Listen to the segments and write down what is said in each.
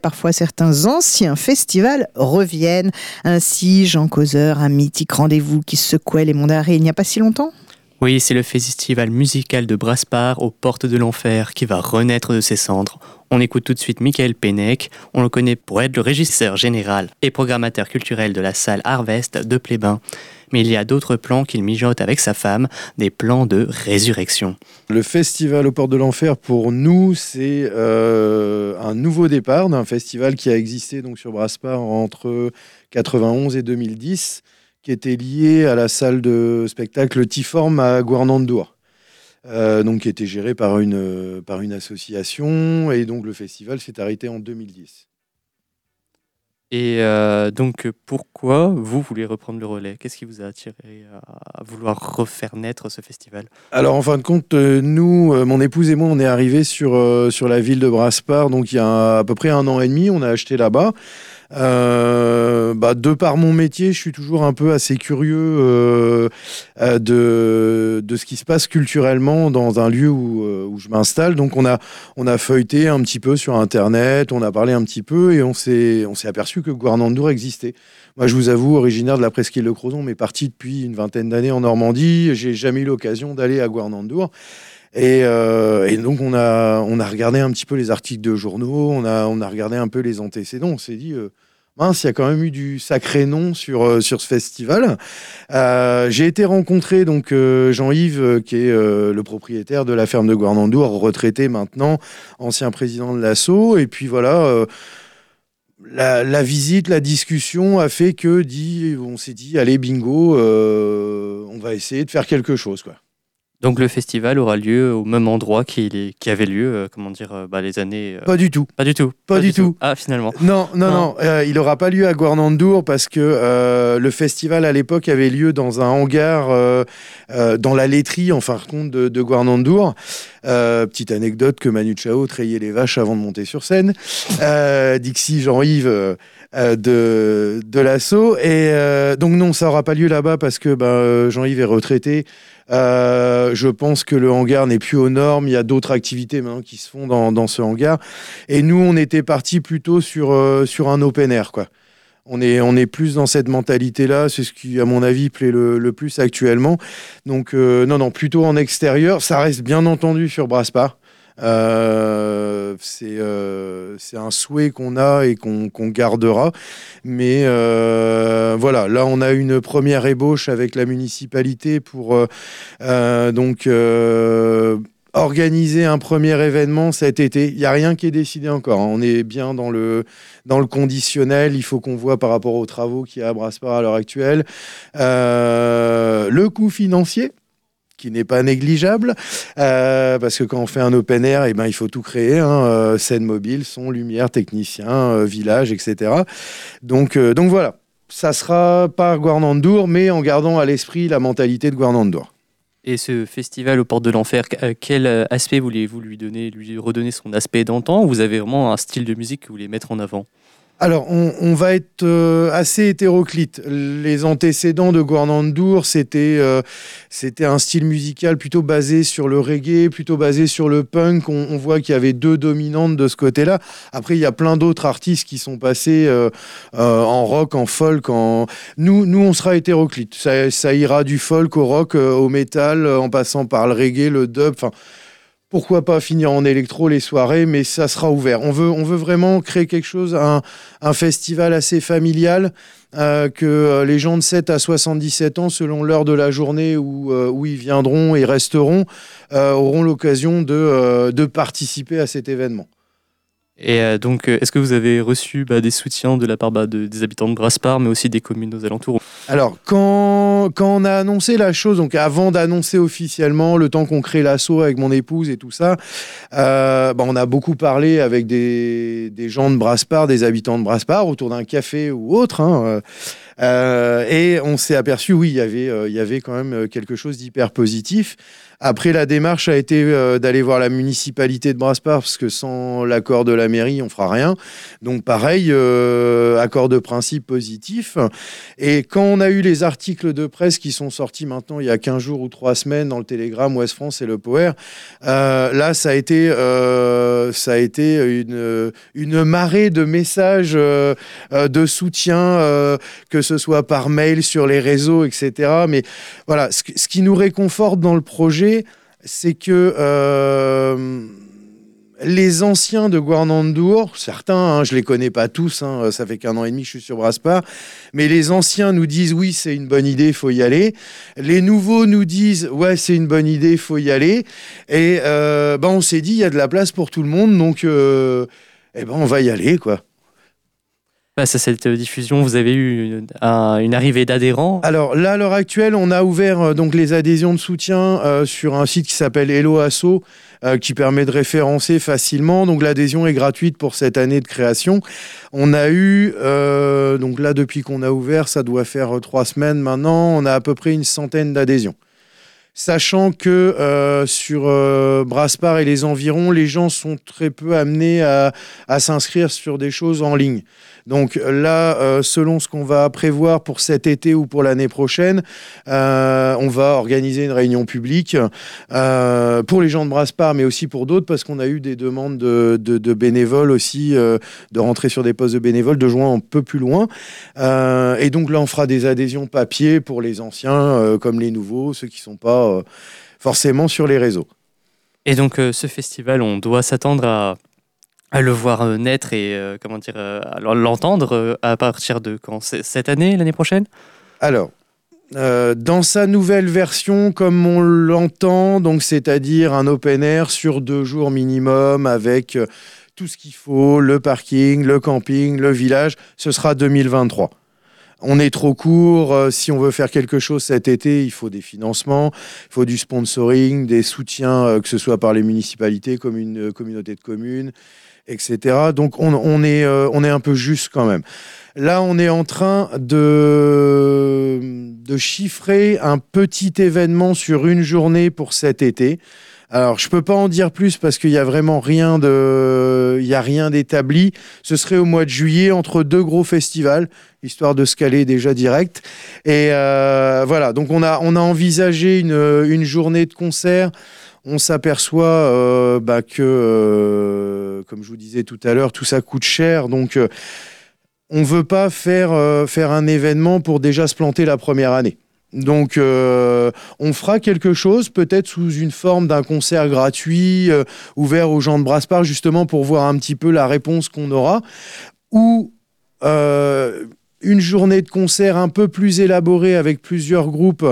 Parfois, certains anciens festivals reviennent. Ainsi, Jean Causeur, un mythique rendez-vous qui secouait les monts d'Arrée il n'y a pas si longtemps. Oui, c'est le festival musical de Brasparts aux portes de l'enfer qui va renaître de ses cendres. On écoute tout de suite Michael Pennec. On le connaît pour être le régisseur général et programmateur culturel de la salle Harvest de Plébin. Mais il y a d'autres plans qu'il mijote avec sa femme, des plans de résurrection. Le festival aux portes de l'enfer, pour nous, c'est un nouveau départ d'un festival qui a existé donc, sur Brasparts entre 91 et 2010, qui était lié à la salle de spectacle Tiforme à Guarnandour. Donc qui était géré par une association, et donc le festival s'est arrêté en 2010. Et donc, pourquoi vous voulez reprendre le relais ? Qu'est-ce qui vous a attiré à vouloir refaire naître ce festival ? Alors, en fin de compte, nous, mon épouse et moi, on est arrivés sur la ville de Brasparts, donc il y a à peu près 1 an et demi, on a acheté là-bas. De par mon métier, je suis toujours un peu assez curieux de ce qui se passe culturellement dans un lieu où je m'installe. Donc on a feuilleté un petit peu sur Internet, on a parlé un petit peu et on s'est aperçu que Guarnandour existait. Moi, je vous avoue, originaire de la presqu'île de Crozon, mais parti depuis une 20aine d'années en Normandie, j'ai jamais eu l'occasion d'aller à Guarnandour. Et donc on a regardé un petit peu les articles de journaux, on a regardé un peu les antécédents, on s'est dit mince, il y a quand même eu du sacré nom sur ce festival. J'ai été rencontrer donc Jean-Yves, qui est le propriétaire de la ferme de Guarnandour, retraité maintenant, ancien président de l'asso, et puis voilà. La visite, la discussion a fait que on s'est dit allez bingo, on va essayer de faire quelque chose quoi. Donc le festival aura lieu au même endroit qui avait lieu, les années... Pas du tout. Pas du tout. Pas du tout. Ah, finalement. Non. Il n'aura pas lieu à Guarnandour parce que le festival, à l'époque, avait lieu dans un hangar dans la laiterie, en fin de compte, de Guarnandour. Petite anecdote que Manu Chao trayait les vaches avant de monter sur scène. Dixie Jean-Yves... de l'assaut. Et donc non, ça n'aura pas lieu là-bas parce que Jean-Yves est retraité. Je pense que le hangar n'est plus aux normes. Il y a d'autres activités maintenant qui se font dans ce hangar. Et nous, on était partis plutôt sur un open air, quoi. On est plus dans cette mentalité-là. C'est ce qui, à mon avis, plaît le plus actuellement. Donc, non, plutôt en extérieur. Ça reste bien entendu sur Brasparts. C'est un souhait qu'on a et qu'on gardera, mais voilà, là on a une première ébauche avec la municipalité pour organiser un premier événement cet été. Il n'y a rien qui est décidé encore, hein. On est bien dans le conditionnel. Il faut qu'on voit par rapport aux travaux qu'il y a à Brasparts à l'heure actuelle, le coût financier qui n'est pas négligeable, parce que quand on fait un open air, il faut tout créer, hein, scène mobile, son, lumière, technicien, village, etc. Donc voilà, ça sera pas Guarnandour, mais en gardant à l'esprit la mentalité de Guarnandour. Et ce festival aux portes de l'enfer, quel aspect voulez-vous lui redonner son aspect d'antan, ou vous avez vraiment un style de musique que vous voulez mettre en avant ? Alors, on va être assez hétéroclite. Les antécédents de Guarnandour, c'était un style musical plutôt basé sur le reggae, plutôt basé sur le punk. On voit qu'il y avait 2 dominantes de ce côté-là. Après, il y a plein d'autres artistes qui sont passés en rock, en folk. Nous, on sera hétéroclite. Ça ira du folk au rock, au métal, en passant par le reggae, le dub. Enfin, pourquoi pas finir en électro les soirées, mais ça sera ouvert. On veut vraiment créer quelque chose, un festival assez familial, que les gens de 7 à 77 ans, selon l'heure de la journée où ils viendront et resteront, auront l'occasion de participer à cet événement. Et donc, est-ce que vous avez reçu des soutiens de la part des habitants de Brasparts, mais aussi des communes aux alentours ? Alors, quand on a annoncé la chose, donc avant d'annoncer officiellement, le temps qu'on crée l'asso avec mon épouse et tout ça, on a beaucoup parlé avec des gens de Brasparts, des habitants de Brasparts, autour d'un café ou autre, hein, Et on s'est aperçu, oui, il y avait quand même quelque chose d'hyper positif. Après, la démarche a été d'aller voir la municipalité de Brasparts, parce que sans l'accord de la mairie, on fera rien. Donc pareil, accord de principe positif. Et quand on a eu les articles de presse qui sont sortis maintenant il y a 15 jours ou 3 semaines dans le Télégramme, Ouest France et Le Power, là, ça a été une marée de messages de soutien, que ce soit par mail, sur les réseaux, etc. Mais voilà, ce qui nous réconforte dans le projet, c'est que les anciens de Guarnandour, certains, je ne les connais pas tous, ça fait qu'un an et demi que je suis sur Brasparts, mais les anciens nous disent oui, c'est une bonne idée, il faut y aller. Les nouveaux nous disent ouais, c'est une bonne idée, il faut y aller. Et on s'est dit, il y a de la place pour tout le monde, donc on va y aller, quoi. Face à cette diffusion, vous avez eu une arrivée d'adhérents. Alors là, à l'heure actuelle, on a ouvert donc les adhésions de soutien sur un site qui s'appelle Hello Asso, qui permet de référencer facilement. Donc l'adhésion est gratuite pour cette année de création. On a eu, donc là, depuis qu'on a ouvert, ça doit faire 3 semaines maintenant, on a à peu près une centaine d'adhésions. Sachant que sur Brasparts et les environs, les gens sont très peu amenés à s'inscrire sur des choses en ligne. Donc là, selon ce qu'on va prévoir pour cet été ou pour l'année prochaine, on va organiser une réunion publique pour les gens de Brasparts, mais aussi pour d'autres, parce qu'on a eu des demandes de bénévoles aussi, de rentrer sur des postes de bénévoles, de joindre un peu plus loin. Et donc là, on fera des adhésions papier pour les anciens comme les nouveaux, ceux qui ne sont pas forcément sur les réseaux. Et donc ce festival, on doit s'attendre à le voir naître et à l'entendre à partir de quand? Cette année, l'année prochaine? Alors, dans sa nouvelle version, comme on l'entend, donc c'est-à-dire un open air sur 2 jours minimum avec tout ce qu'il faut, le parking, le camping, le village, ce sera 2023. On est trop court. Si on veut faire quelque chose cet été, il faut des financements, il faut du sponsoring, des soutiens, que ce soit par les municipalités, communautés de communes, etc. Donc on est un peu juste quand même. Là, on est en train de chiffrer un petit événement sur une journée pour cet été. Alors, je peux pas en dire plus parce qu'il y a vraiment rien d'établi. Ce serait au mois de juillet entre 2 gros festivals, histoire de se caler déjà direct. Et voilà. Donc, on a envisagé une journée de concert. On s'aperçoit que, comme je vous disais tout à l'heure, tout ça coûte cher. Donc, on veut pas faire un événement pour déjà se planter la première année. Donc, on fera quelque chose, peut-être sous une forme d'un concert gratuit, ouvert aux gens de Brasparts, justement pour voir un petit peu la réponse qu'on aura, ou une journée de concert un peu plus élaborée avec plusieurs groupes,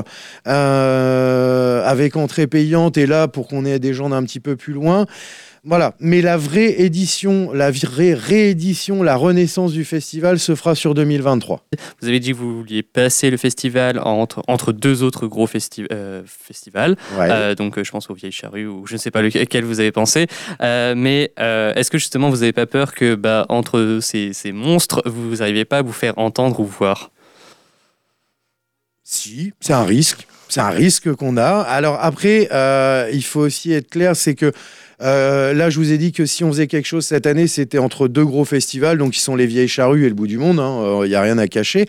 avec entrée payante, et là, pour qu'on ait des gens d'un petit peu plus loin. Voilà, mais la vraie édition, la vraie réédition, la renaissance du festival se fera sur 2023. Vous avez dit que vous vouliez passer le festival entre 2 autres gros festivals. Ouais. Donc je pense aux Vieilles Charrues ou je ne sais pas lequel vous avez pensé. Mais est-ce que justement vous n'avez pas peur que entre ces monstres, vous n'arriviez pas à vous faire entendre ou voir? Si, c'est un risque. C'est un risque qu'on a. Alors après, il faut aussi être clair, c'est que là, je vous ai dit que si on faisait quelque chose cette année, c'était entre 2 gros festivals, donc qui sont les Vieilles Charrues et le Bout du Monde. Il n'y a rien à cacher.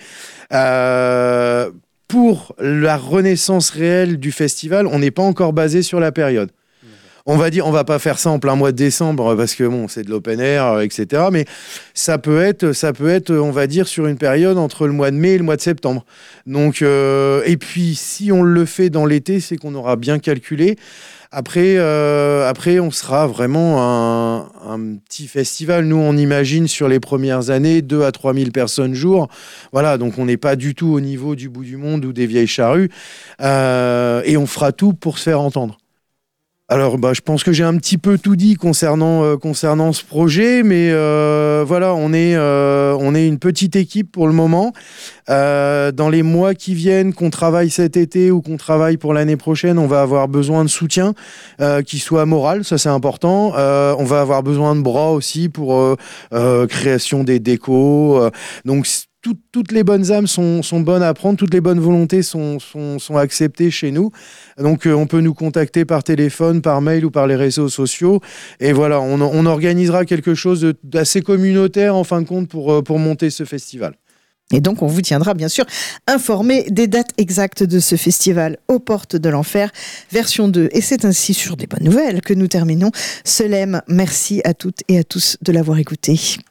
Pour la renaissance réelle du festival, on n'est pas encore basé sur la période. On va dire, on va pas faire ça en plein mois de décembre parce que bon, c'est de l'open air, etc. Mais ça peut être, on va dire, sur une période entre le mois de mai et le mois de septembre. Donc, et puis, si on le fait dans l'été, c'est qu'on aura bien calculé. Après, on sera vraiment un petit festival. Nous, on imagine sur les premières années 2 à 3 000 personnes jour. Voilà, donc on n'est pas du tout au niveau du Bout du Monde ou des Vieilles Charrues. Et on fera tout pour se faire entendre. Alors, je pense que j'ai un petit peu tout dit concernant ce projet, mais voilà, on est une petite équipe pour le moment. Dans les mois qui viennent, qu'on travaille cet été ou qu'on travaille pour l'année prochaine, on va avoir besoin de soutien qui soit moral, ça c'est important. On va avoir besoin de bras aussi pour création des décos. Donc, toutes les bonnes âmes sont bonnes à prendre, toutes les bonnes volontés sont acceptées chez nous. Donc on peut nous contacter par téléphone, par mail ou par les réseaux sociaux. Et voilà, on organisera quelque chose d'assez communautaire en fin de compte pour monter ce festival. Et donc, on vous tiendra bien sûr informé des dates exactes de ce festival aux portes de l'enfer, version 2. Et c'est ainsi sur des bonnes nouvelles que nous terminons. Solem, merci à toutes et à tous de l'avoir écouté.